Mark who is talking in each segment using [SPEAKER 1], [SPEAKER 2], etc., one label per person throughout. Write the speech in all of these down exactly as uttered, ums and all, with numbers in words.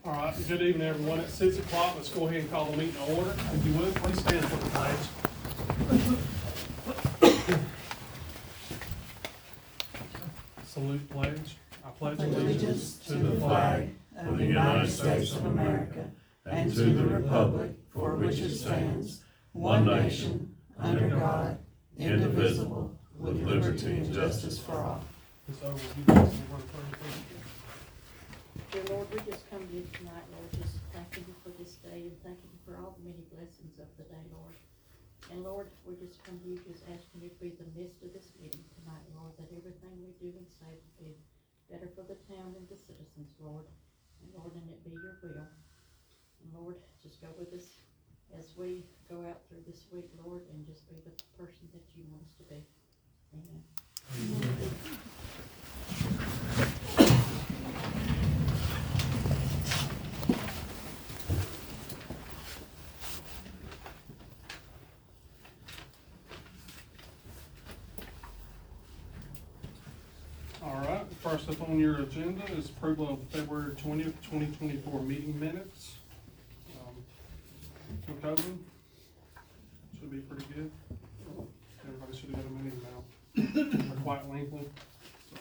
[SPEAKER 1] All right, good evening, everyone. It's six o'clock. Let's go ahead and call the meeting to order. If you would, please stand for the pledge. Salute pledge. I pledge
[SPEAKER 2] allegiance to the flag of the United States of America and to the republic for which it stands, one nation, under God, indivisible, with liberty and justice for all.
[SPEAKER 1] So, will you guys say a word of prayer, please?
[SPEAKER 3] Dear Lord, we just come to you tonight, Lord, just thanking you for this day and thanking you for all the many blessings of the day, Lord. And Lord, we just come to you just asking you to be the midst of this meeting tonight, Lord, that everything we do and say will be better for the town and the citizens, Lord. And Lord, and it be your will. And Lord, just go with us as we go out through this week, Lord, and just be the person that you want us to be. Amen. Amen.
[SPEAKER 1] All right, first up on your agenda is approval of February twentieth, twenty twenty-four meeting minutes. Um, Look over them. Should be pretty good. Everybody should have got them in email. They're quite lengthy. So,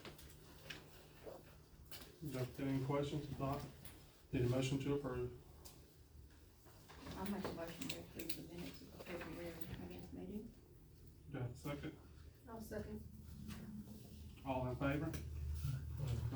[SPEAKER 1] you have any questions? If not, need a motion to approve.
[SPEAKER 3] I'll make a motion to approve the minutes of the February twentieth meeting.
[SPEAKER 1] Do I have a second?
[SPEAKER 3] I'll second.
[SPEAKER 1] All in favor? Aye.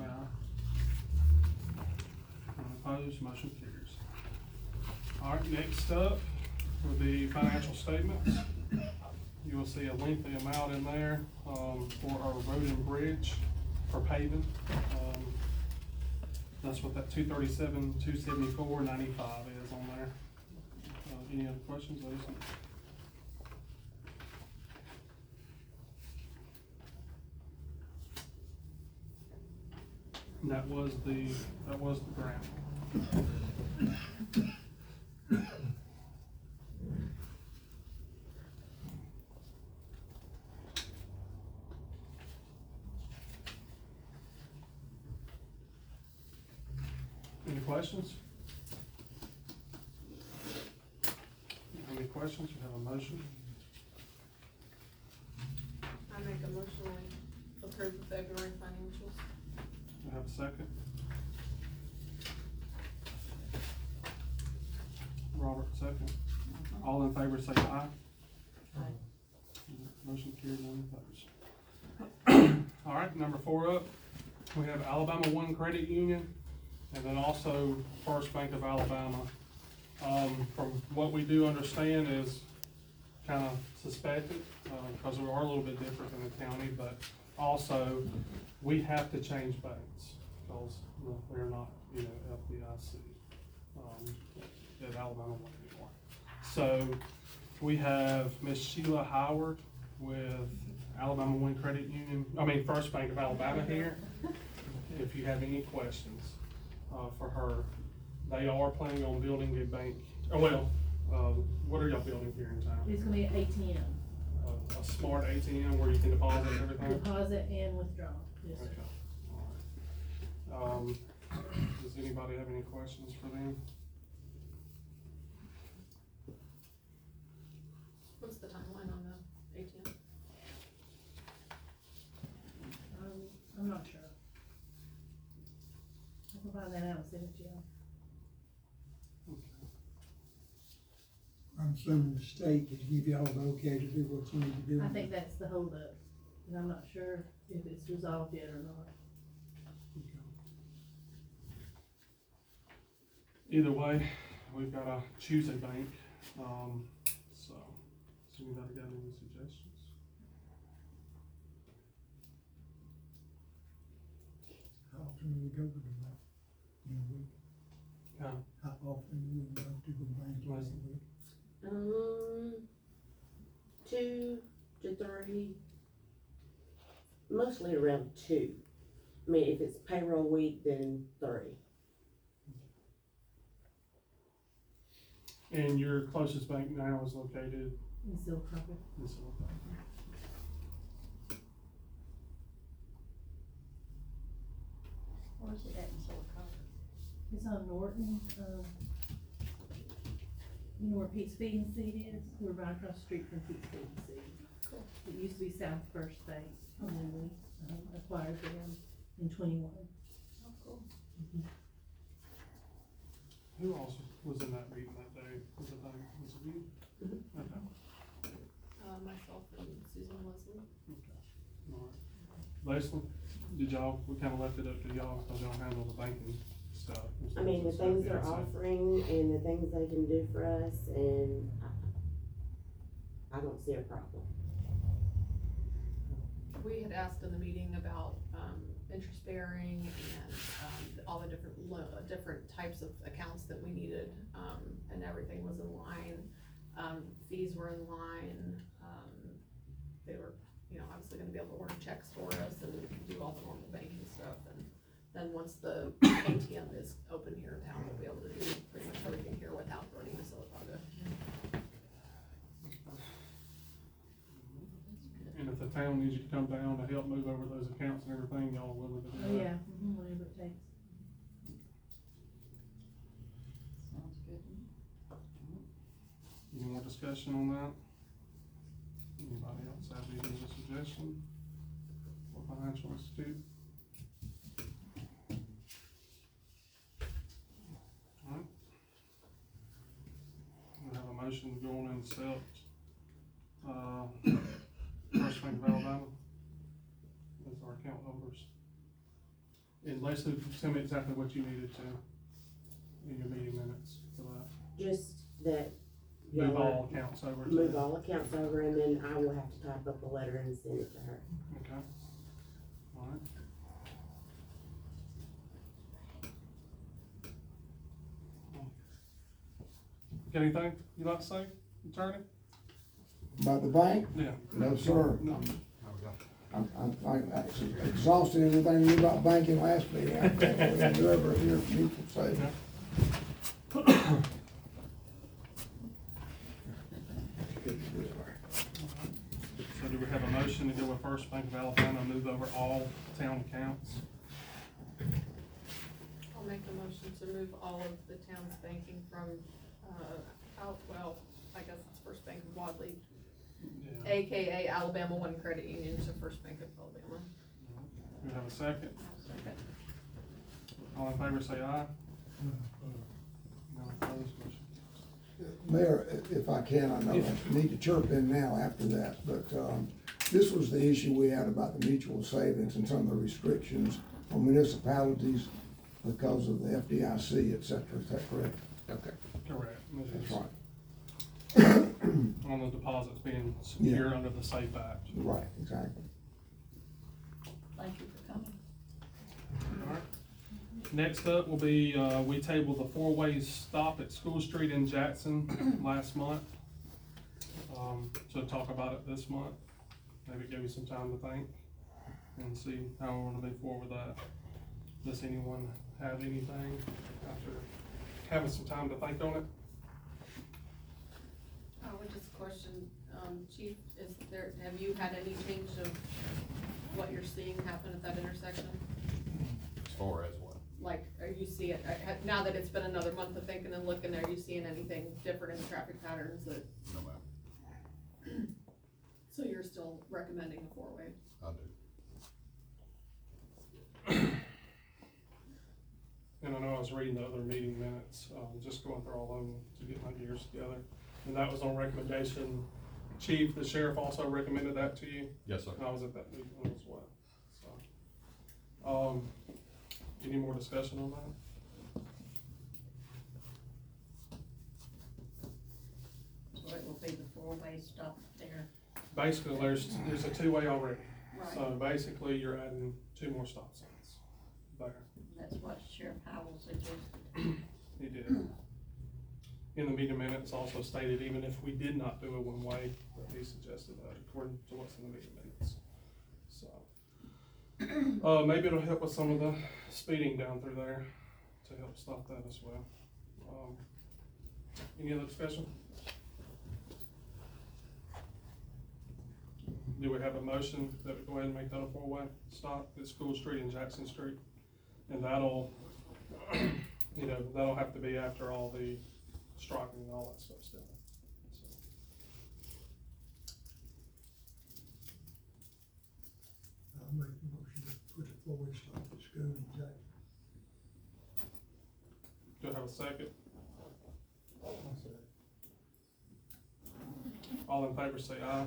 [SPEAKER 1] None opposed, motion carries. All right, next up will be financial statements. You will see a lengthy amount in there, um, for our road and bridge for paving. Um, that's what that two thirty-seven, two seventy-four, ninety-five is on there. Uh, any other questions, Lisa? And that was the, that was the grant. Any questions? Any questions? You have a motion?
[SPEAKER 4] I make a motion to approve the February financials.
[SPEAKER 1] I have a second. Robert, second. All in favor say aye.
[SPEAKER 3] Aye.
[SPEAKER 1] Motion carried, none opposed. All right, number four up, we have Alabama One Credit Union, and then also First Bank of Alabama. Um, from what we do understand is kind of suspected, uh, because we are a little bit different than the county, but also we have to change banks, because you know, we're not, you know, F D I C, um, at Alabama One anymore. So we have Miss Sheila Howard with Alabama One Credit Union, I mean First Bank of Alabama here. If you have any questions, uh, for her, they are planning on building a bank, oh, well, uh, what are y'all building here in town?
[SPEAKER 5] It's gonna be an A T M,
[SPEAKER 1] A, a smart A T M where you can deposit everything?
[SPEAKER 5] deposit and withdraw, yes,
[SPEAKER 1] Okay,
[SPEAKER 5] sir.
[SPEAKER 1] all right. Um, does anybody have any questions for them?
[SPEAKER 4] What's the timeline on the A T M?
[SPEAKER 5] Um, I'm not sure. I can find that out and send it to you.
[SPEAKER 6] I'm assuming the state would give y'all the okay to do what you need to do.
[SPEAKER 5] I think that's the holdup, and I'm not sure if it's resolved yet or not.
[SPEAKER 1] Either way, we've gotta choose a bank, um, so, so anybody got any suggestions?
[SPEAKER 6] How often do you go to the bank in a week?
[SPEAKER 1] Yeah.
[SPEAKER 6] How often do you go to the bank in a
[SPEAKER 1] Listen.
[SPEAKER 6] week?
[SPEAKER 7] Um, two to three, mostly around two. I mean, if it's payroll week, then three.
[SPEAKER 1] And your closest bank now is located
[SPEAKER 5] In Silver Crocker.
[SPEAKER 1] in Silver.
[SPEAKER 3] Where's it at in Silicon?
[SPEAKER 5] It's on Norton, um, you know where Pete's Feed and Seed is? We're right across the street from Pete's Feed and Seed.
[SPEAKER 4] Cool.
[SPEAKER 5] It used to be South First Bank, and then we, um, acquired them in twenty-one.
[SPEAKER 4] Oh, cool.
[SPEAKER 1] Who else was in that meeting that day? Was it, like, was it you?
[SPEAKER 7] Mhm.
[SPEAKER 1] Okay.
[SPEAKER 4] Uh, myself and Susan Leslie.
[SPEAKER 1] Alright. Leslie, did y'all, we kinda left it up to y'all, cause y'all handle the banking stuff.
[SPEAKER 7] I mean, the things they're offering and the things they can do for us, and I, I don't see a problem.
[SPEAKER 4] We had asked in the meeting about, um, interest bearing and, um, all the different lo- different types of accounts that we needed, um, and everything was in line. Um, fees were in line, um, they were, you know, obviously gonna be able to order checks for us and do all the normal banking stuff, and then once the A T M is open here in town, we'll be able to do pretty much everything here without running to Silicaga.
[SPEAKER 1] And if the town needs you to come down to help move over those accounts and everything, y'all are willing to do that?
[SPEAKER 5] Oh, yeah, mhm, whatever it takes.
[SPEAKER 3] Sounds good.
[SPEAKER 1] Any more discussion on that? Anybody else have any other suggestion for financial institute? Alright. We have a motion to go on and accept, uh, First Bank of Alabama as our account holders. And Leslie, tell me exactly what you needed to in your meeting minutes for that.
[SPEAKER 7] Just that.
[SPEAKER 1] Move
[SPEAKER 7] y'all are-
[SPEAKER 1] all accounts over to.
[SPEAKER 7] Move all accounts over, and then I will have to type up a letter and send it to her.
[SPEAKER 1] Okay. Alright. Got anything you'd like to say, attorney?
[SPEAKER 6] About the bank?
[SPEAKER 1] Yeah.
[SPEAKER 6] No, sir.
[SPEAKER 1] No.
[SPEAKER 6] I'm, I'm, I'm actually exhausted everything you knew about banking last meeting. I can't believe you ever hear people say.
[SPEAKER 1] So do we have a motion to go with First Bank of Alabama, move over all town accounts?
[SPEAKER 4] I'll make a motion to move all of the town's banking from, uh, out, well, I guess it's First Bank of Wadley,
[SPEAKER 1] Yeah.
[SPEAKER 4] A K A Alabama One Credit Union, to First Bank of Alabama.
[SPEAKER 1] Do we have a second?
[SPEAKER 4] Second.
[SPEAKER 1] All in favor say aye. No opposed, motion
[SPEAKER 6] Mayor, i- if I can, I know I need to chirp in now after that, but, um, this was the issue we had about the mutual savings and some of the restrictions on municipalities because of the F D I C, et cetera. Is that correct? Okay,
[SPEAKER 1] Correct. This
[SPEAKER 6] that's
[SPEAKER 1] is
[SPEAKER 6] right.
[SPEAKER 1] On the deposits being secure under the SAFE Act.
[SPEAKER 6] Right, exactly.
[SPEAKER 3] Thank you for coming.
[SPEAKER 1] Alright. Next up will be, uh, we tabled the four-way stop at School Street in Jackson last month. Um, so talk about it this month, maybe give you some time to think and see how we wanna move forward with that. Does anyone have anything after having some time to think on it?
[SPEAKER 4] I would just question, um, Chief, is there, have you had any change of what you're seeing happen at that intersection?
[SPEAKER 8] As far as what?
[SPEAKER 4] Like, are you seeing, uh, ha- now that it's been another month of thinking and looking, are you seeing anything different in traffic patterns that,
[SPEAKER 8] No, ma'am,
[SPEAKER 4] so you're still recommending a four-way?
[SPEAKER 8] I do.
[SPEAKER 1] And I know I was reading the other meeting minutes, um, just going through all of them to get my gears together. And that was on recommendation. Chief, the sheriff also recommended that to you.
[SPEAKER 8] Yes, sir.
[SPEAKER 1] And I was at that meeting as well, so. Um, any more discussion on that?
[SPEAKER 3] So it will be the four-way stop there.
[SPEAKER 1] Basically, there's, there's a two-way already.
[SPEAKER 4] Right.
[SPEAKER 1] So basically, you're adding two more stop signs there.
[SPEAKER 3] That's what Sheriff Howell suggested.
[SPEAKER 1] He did. In the meeting minutes also stated, even if we did not do a one-way, that he suggested that according to what's in the meeting minutes. So, uh, maybe it'll help with some of the speeding down through there to help stop that as well. Um, any other discussion? Do we have a motion that we go ahead and make that a four-way stop at School Street and Jackson Street? And that'll, you know, that'll have to be after all the striping and all that stuff's done. So,
[SPEAKER 9] I'll make the motion to put it forward, start the school in Jackson.
[SPEAKER 1] do I have a second? All in favor say aye.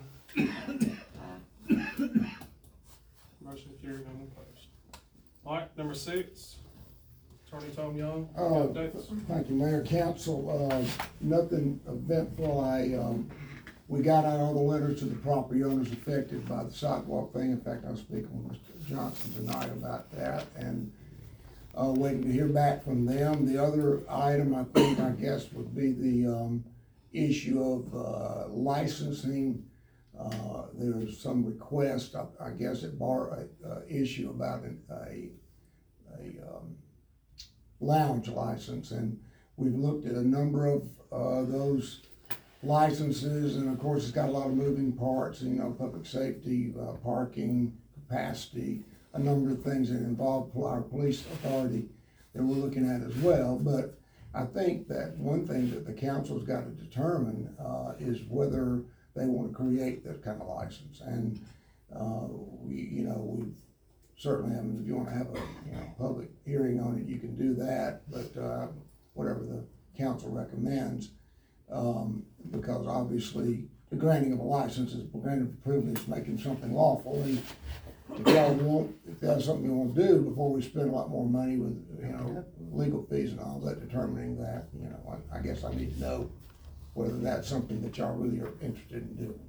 [SPEAKER 1] Motion carried, none opposed. All right, number six, Attorney Tom Young,
[SPEAKER 6] Uh,
[SPEAKER 1] updates.
[SPEAKER 6] Thank you, Mayor, Council, uh, nothing eventful, I, um, we got out all the letters to the property owners affected by the sidewalk thing, in fact, I was speaking with Mister Johnson tonight about that, and, uh, waiting to hear back from them. The other item, I think, I guess, would be the, um, issue of, uh, licensing. Uh, there's some request, I, I guess, at bar, uh, issue about an, a, a, um, lounge license, and we've looked at a number of, uh, those licenses, and of course, it's got a lot of moving parts, you know, public safety, uh, parking, capacity, a number of things that involve our police authority that we're looking at as well, but I think that one thing that the council's got to determine, uh, is whether they want to create that kind of license, and, uh, we, you know, we've certainly, I mean, if you wanna have a, you know, public hearing on it, you can do that, but, uh, whatever the council recommends. Um, because obviously, the granting of a license is granting of privilege, making something lawful, and if y'all want, if that's something you wanna do, before we spend a lot more money with, you know, legal fees and all that, determining that, you know, I, I guess I need to know whether that's something that y'all really are interested in doing.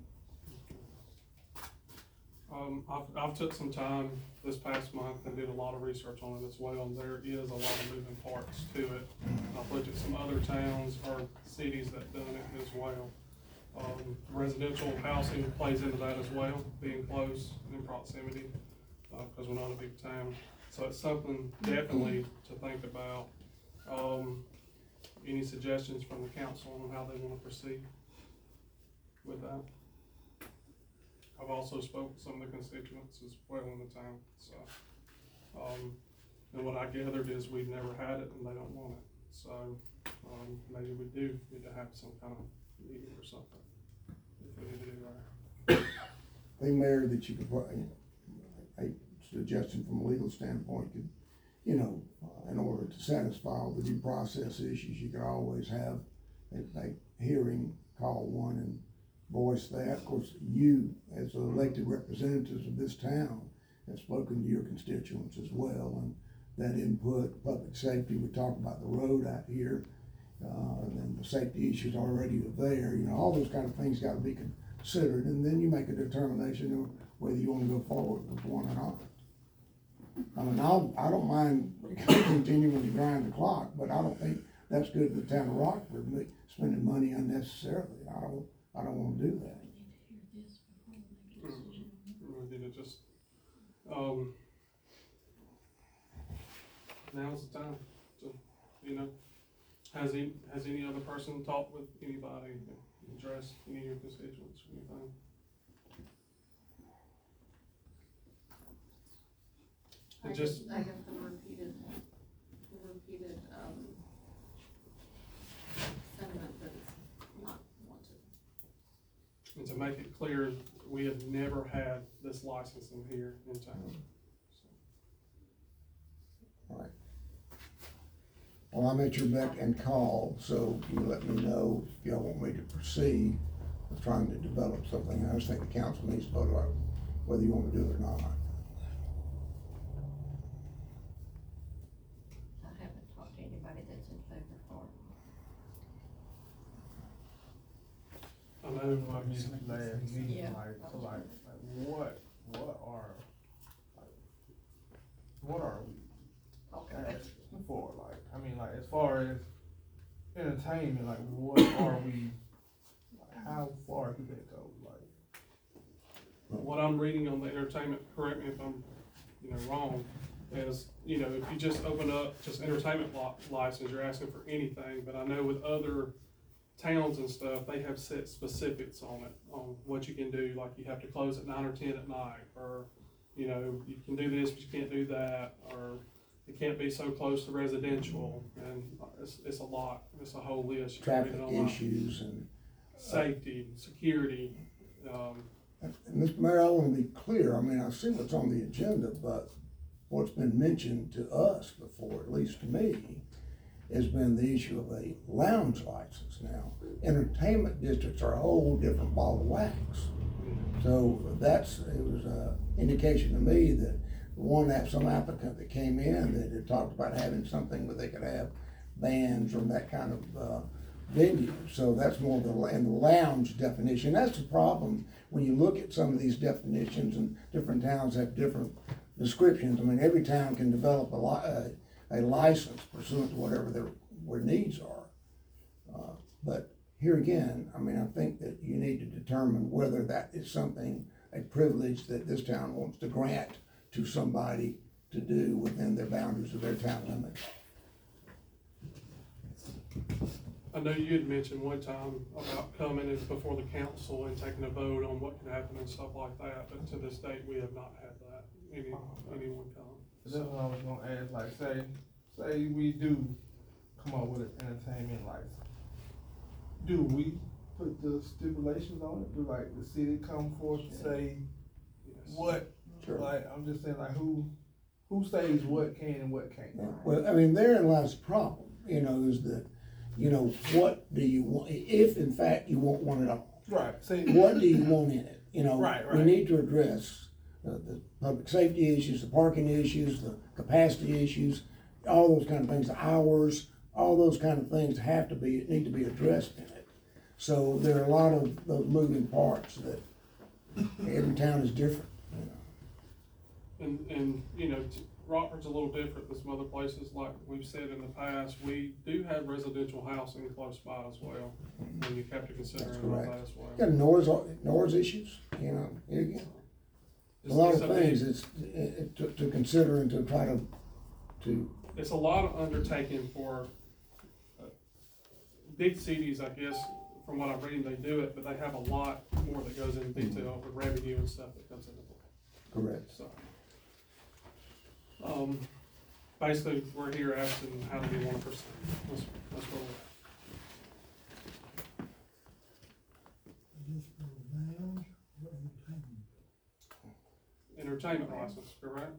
[SPEAKER 1] Um, I've, I've took some time this past month and did a lot of research on it as well, and there is a lot of moving parts to it. I've looked at some other towns or cities that done it as well. Um, residential housing plays into that as well, being close and in proximity, uh, cause we're not a big town. So it's something definitely to think about. Um, any suggestions from the council on how they wanna proceed with that? I've also spoke to some of the constituents as well in the town, so. Um, and what I gathered is we've never had it and they don't want it, so, um, maybe we do need to have some kind of meeting or something. If we need to do that.
[SPEAKER 6] I think, Mayor, that you could, put, you know, a suggestion from a legal standpoint could, you know, uh, in order to satisfy all the due process issues, you could always have a, a hearing, call one and voice that. Of course, you, as elected representatives of this town, have spoken to your constituents as well, and that input, public safety, we talked about the road out here, uh, and then the safety issues already are there, you know, all those kind of things gotta be considered, and then you make a determination of whether you wanna go forward with one or not. I mean, I'll, I don't mind continuing to grind the clock, but I don't think that's good for the town of Rockford, me spending money unnecessarily. I don't, I don't wanna do that.
[SPEAKER 1] We need to just, um, now's the time to, you know, has any, has any other person talked with anybody, addressed any of your constituents or anything?
[SPEAKER 4] I
[SPEAKER 1] It
[SPEAKER 4] get,
[SPEAKER 1] just,
[SPEAKER 4] I get the repeated, the repeated, um, sentiment that it's not wanted.
[SPEAKER 1] and to make it clear, we have never had this licensing here in town. So,
[SPEAKER 6] Right. Well, I'm at your beck and call, so you let me know if y'all want me to proceed with trying to develop something. I just think the council needs to vote on whether you wanna do it or not.
[SPEAKER 3] I haven't talked to anybody that's in favor for it.
[SPEAKER 1] I know,
[SPEAKER 10] I mean, last meeting,
[SPEAKER 4] Yeah.
[SPEAKER 10] like, so like, like, what, what are, like, what are we asking for, like, I mean, like, as far as entertainment, like, what are we, like, how far could that go, like?
[SPEAKER 1] what I'm reading on the entertainment, correct me if I'm, you know, wrong, is, you know, if you just open up just entertainment li- license, you're asking for anything, but I know with other towns and stuff, they have set specifics on it, on what you can do, like you have to close at nine or ten at night, or, you know, you can do this, but you can't do that, or, it can't be so close to residential, and it's, it's a lot, it's a whole list. You can read
[SPEAKER 6] Traffic
[SPEAKER 1] it online.
[SPEAKER 6] issues and.
[SPEAKER 1] Safety, security, um,
[SPEAKER 6] And Mister Mayor, I wanna be clear, I mean, I see what's on the agenda, but what's been mentioned to us before, at least to me, has been the issue of a lounge license now. Entertainment districts are a whole different ball of wax. So that's, it was a indication to me that one, have some applicant that came in that had talked about having something where they could have bands or that kind of, uh, venue. So that's more the, and the lounge definition. That's the problem when you look at some of these definitions, and different towns have different descriptions. I mean, every town can develop a li- a, a license pursuant to whatever their, their needs are. Uh, But here again, I mean, I think that you need to determine whether that is something, a privilege that this town wants to grant to somebody to do within their boundaries of their town limits.
[SPEAKER 1] I know you had mentioned one time about coming in before the council and taking a vote on what can happen and stuff like that, but to this date, we have not had that, any, anyone come.
[SPEAKER 10] That's what I was gonna ask, like, say, say we do come up with an entertainment license. Do we put the stipulations on it? Do like the city come forth and say
[SPEAKER 1] Yes.
[SPEAKER 10] what?
[SPEAKER 6] Sure.
[SPEAKER 10] Like, I'm just saying, like, who, who says what can and what can't?
[SPEAKER 6] Well, I mean, therein lies the problem, you know, is that, you know, what do you want, if in fact you want one at all?
[SPEAKER 10] Right, say.
[SPEAKER 6] What do you want in it? You know,
[SPEAKER 10] Right,
[SPEAKER 6] we
[SPEAKER 10] right.
[SPEAKER 6] need to address uh, the public safety issues, the parking issues, the capacity issues, all those kind of things, the hours, all those kind of things have to be, need to be addressed in it. So there are a lot of those moving parts that every town is different, you know.
[SPEAKER 1] And, and, you know, t- Rockford's a little different than some other places, like we've said in the past, we do have residential housing close by as well, when you have to consider
[SPEAKER 6] That's
[SPEAKER 1] all that
[SPEAKER 6] correct.
[SPEAKER 1] as well.
[SPEAKER 6] Got noise, noise issues, you know, here again. A
[SPEAKER 1] It's-
[SPEAKER 6] lot
[SPEAKER 1] it's
[SPEAKER 6] of
[SPEAKER 1] a big-
[SPEAKER 6] things it's, it, it- to, to consider and to try to, to,
[SPEAKER 1] It's a lot of undertaking for, uh, big cities, I guess, from what I'm reading, they do it, but they have a lot more that goes into detail with revenue and stuff that comes into play,
[SPEAKER 6] correct.
[SPEAKER 1] so. Um, basically, we're here asking how to be one percent, that's, that's where we're at.
[SPEAKER 9] Just for lounge or entertainment.
[SPEAKER 1] Entertainment license, correct?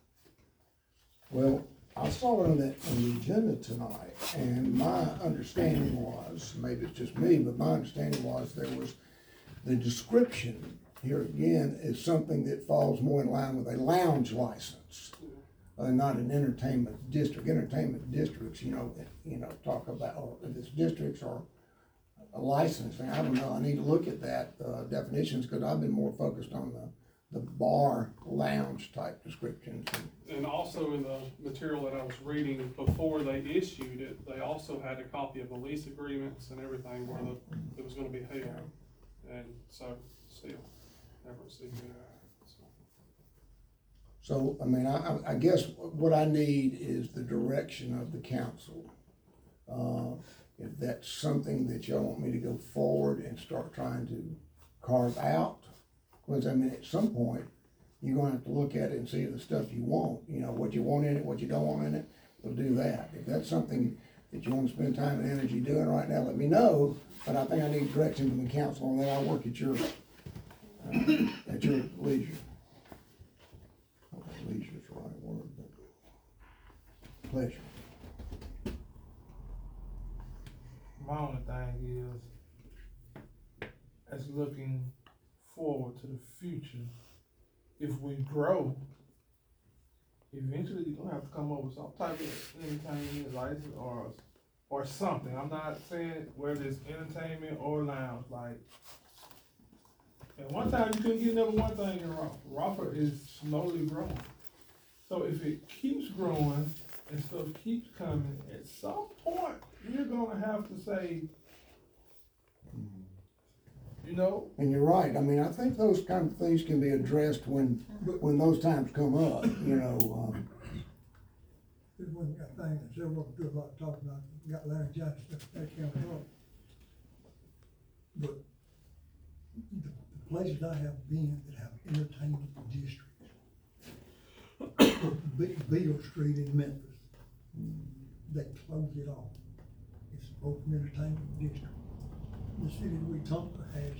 [SPEAKER 6] Well, I saw it on the, on the agenda tonight, and my understanding was, maybe it's just me, but my understanding was there was, the description here again is something that falls more in line with a lounge license, uh, not an entertainment district. Entertainment districts, you know, you know, talk about, or if it's districts or a licensing, I don't know, I need to look at that, uh, definitions, because I've been more focused on the, the bar lounge type descriptions.
[SPEAKER 1] And also in the material that I was reading, before they issued it, they also had a copy of the lease agreements and everything where the, it was gonna be held. And so, still, never received that, so.
[SPEAKER 6] So, I mean, I, I- I guess what I need is the direction of the council. Uh, if that's something that y'all want me to go forward and start trying to carve out, because I mean, at some point, you're gonna have to look at it and see the stuff you want, you know, what you want in it, what you don't want in it, we'll do that. If that's something that you wanna spend time and energy doing right now, let me know, but I think I need direction from the council, and then I'll work at your, uh, at your leisure. I don't think leisure is the right word, but pleasure.
[SPEAKER 10] My only thing is, as looking forward to the future, if we grow, eventually you're gonna have to come up with some type of entertainment license or, or something. I'm not saying whether it's entertainment or lounge, like, at one time you couldn't get number one thing in Rockford. Rockford is slowly growing. So if it keeps growing and stuff keeps coming, at some point, you're gonna have to say, you know,
[SPEAKER 6] And you're right, I mean, I think those kind of things can be addressed when, when those times come up, you know, um,
[SPEAKER 9] This one got thing that said we'll do a lot of talking about, we got Larry Johnson, that county road. But the the places I have been that have entertainment districts, Be- Beale Street in Memphis. They closed it off. It's an open entertainment district. The city of Wetumpka has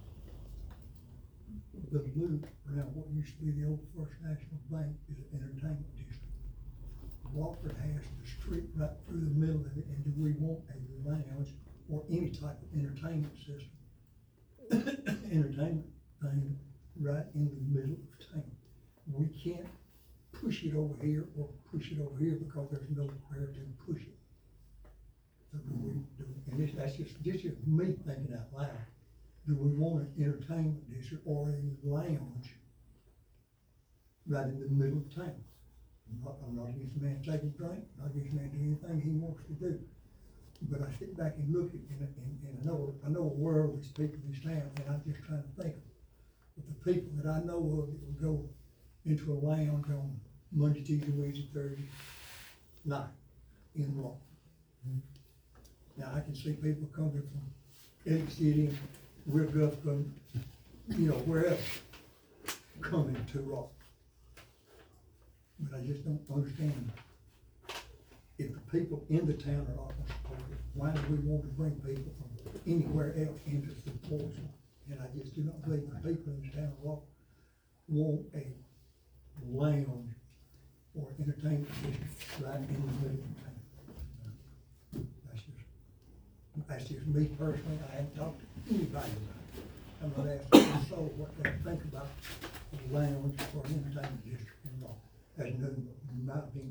[SPEAKER 9] the loop around what used to be the old First National Bank is an entertainment district. Wofford has the street right through the middle of it, and do we want a lounge or any type of entertainment system? Entertainment thing right in the middle of town. We can't push it over here or push it over here because there's nowhere to push it. So do we, do, and this, that's just, this is me thinking out loud. Do we want an entertainment district or a lounge right in the middle of town? I'm not, I'm not against a man taking a drink, not against a man doing anything he wants to do. But I sit back and look at, and, and, and I know, I know a world of these people in this town, and I'm just trying to think of the people that I know of that would go into a lounge on Monday, Tuesday, Wednesday, Thursday night in Raw. Now, I can see people coming from Elliott City and Real Gulf, from, you know, where else, coming to Raw. But I just don't understand, if the people in the town are not gonna support it, why do we want to bring people from anywhere else into support it? And I just do not believe the people in the town of Raw want a lounge or entertainment district right in the middle of town. That's just, that's just me personally. I haven't talked to anybody about it. I'm not asking the soul what they think about a lounge or an entertainment district in Raw. That's nothing but my opinion.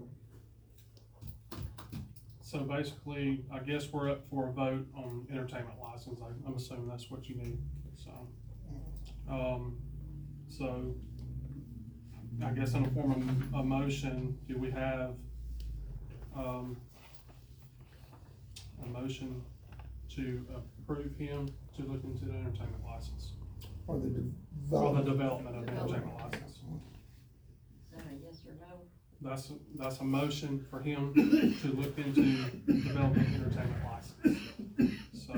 [SPEAKER 1] So basically, I guess we're up for a vote on entertainment license. I- I'm assuming that's what you need, so. Um, so, I guess in the form of a motion, do we have, um, a motion to approve him to look into the entertainment license?
[SPEAKER 6] Or the
[SPEAKER 1] Or the
[SPEAKER 6] development.
[SPEAKER 1] development of the entertainment license?
[SPEAKER 3] Is that a yes or no?
[SPEAKER 1] That's, that's a motion for him to look into developing entertainment license. So,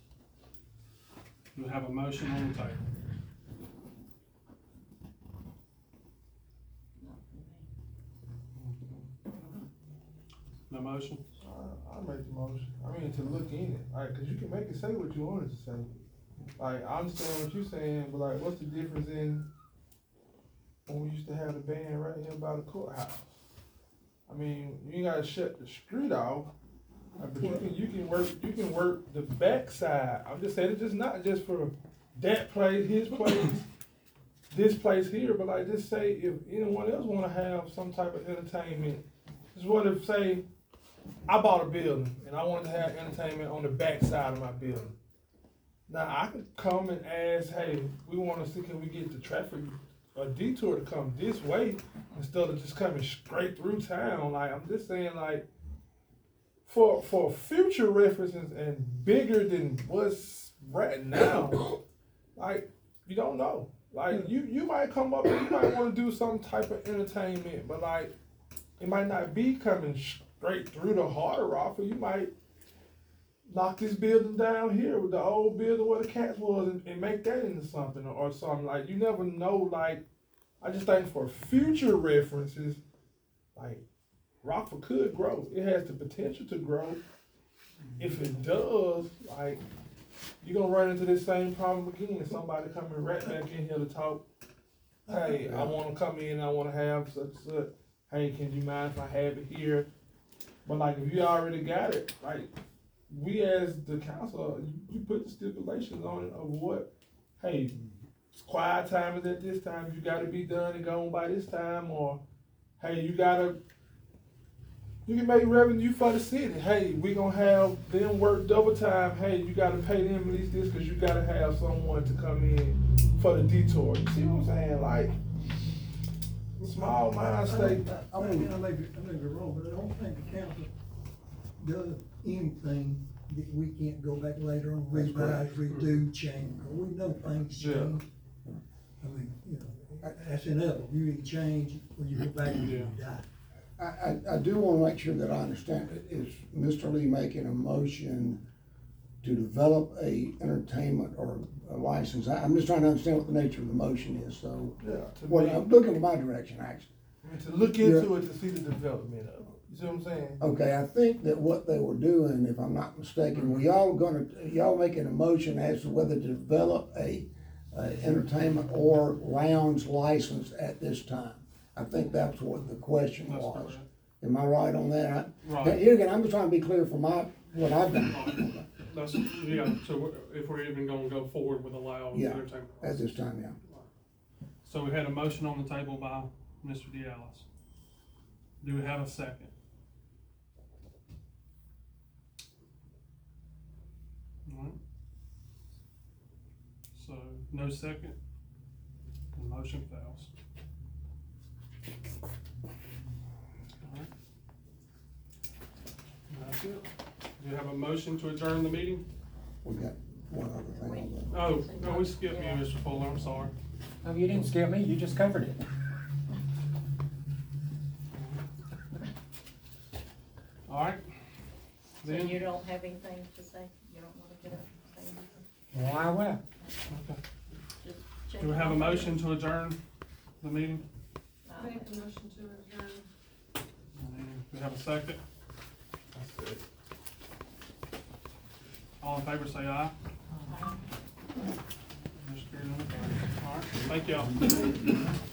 [SPEAKER 1] we have a motion on the table.
[SPEAKER 3] Not for me.
[SPEAKER 1] No motion?
[SPEAKER 10] I, I make the motion, I mean, to look in it, like, cause you can make it say what you want it to say. Like, I understand what you're saying, but like, what's the difference in when we used to have the band right here by the courthouse? I mean, you ain't gotta shut the street off, uh, but you can, you can work, you can work the backside. I'm just saying, it's just not just for that place, his place, this place here, but like, just say if anyone else wanna have some type of entertainment, just what if, say, I bought a building and I wanted to have entertainment on the backside of my building. Now, I could come and ask, hey, we wanna see, can we get the traffic, a detour to come this way instead of just coming straight through town. Like, I'm just saying, like, for for future references and bigger than what's right now, like, you don't know. Like, you, you might come up and you might wanna do some type of entertainment, but like, it might not be coming straight through the heart of Rock, or you might knock this building down here with the old building where the cats was and, and make that into something or, or something. Like, you never know. Like, I just think for future references, like, Rockford could grow. It has the potential to grow. If it does, like, you're gonna run into this same problem again. Somebody coming right back in here to talk, hey, I wanna come in, I wanna have such such. Hey, can you mind if I have it here? But like, if you already got it, like, we as the council, you, you put the stipulations on it of what, hey, it's quiet time is at this time, you gotta be done and gone by this time, or, hey, you gotta, you can make revenue for the city. Hey, we gonna have them work double time. Hey, you gotta pay them at least this, cause you gotta have someone to come in for the detour. You see what I'm saying? Like, small mind state.
[SPEAKER 9] I mean, I may be, I may be wrong, but I don't think the council does anything that we can't go back later on, revise, redo, change, or we know things
[SPEAKER 10] Yeah.
[SPEAKER 9] change. I mean, you know, that's inevitable, you either change or you go back and you die.
[SPEAKER 6] I, I, I do wanna make sure that I understand it. Is Mister Lee making a motion to develop a entertainment or a license? I, I'm just trying to understand what the nature of the motion is, so.
[SPEAKER 10] Yeah, to
[SPEAKER 6] Well,
[SPEAKER 10] me-
[SPEAKER 6] I'm looking in my direction, actually.
[SPEAKER 10] To look into it to see the development of it, you see what I'm saying?
[SPEAKER 6] Okay, I think that what they were doing, if I'm not mistaken, were y'all gonna, y'all making a motion as to whether to develop a, a entertainment or lounge license at this time? I think that's what the question
[SPEAKER 1] That's
[SPEAKER 6] was.
[SPEAKER 1] correct.
[SPEAKER 6] Am I right on that? I-
[SPEAKER 1] Right.
[SPEAKER 6] Here again, I'm just trying to be clear for my, what I've done.
[SPEAKER 1] That's, yeah, so we're- if we're even gonna go forward with a loud
[SPEAKER 6] Yeah,
[SPEAKER 1] entertainment.
[SPEAKER 6] At this time, yeah.
[SPEAKER 1] So we had a motion on the table by Mister Dialis. Do we have a second? Alright. So, no second, the motion fails. Alright. That's it. Do you have a motion to adjourn the meeting?
[SPEAKER 6] We got one other thing on that.
[SPEAKER 1] Oh, no, we skipped you, Mister Fuller, I'm sorry.
[SPEAKER 11] No, you didn't scare me, you just covered it.
[SPEAKER 1] Alright.
[SPEAKER 3] So
[SPEAKER 1] Then,
[SPEAKER 3] you don't have anything to say? You don't wanna get up and say anything?
[SPEAKER 11] Well, I will.
[SPEAKER 3] Just check
[SPEAKER 1] do we
[SPEAKER 3] it
[SPEAKER 1] have a
[SPEAKER 3] off.
[SPEAKER 1] motion to adjourn the meeting?
[SPEAKER 3] Uh,
[SPEAKER 4] Make the motion to adjourn.
[SPEAKER 1] And we have a second.
[SPEAKER 10] That's it.
[SPEAKER 1] All in favor, say aye. Motion carried on the third. All right, thank y'all.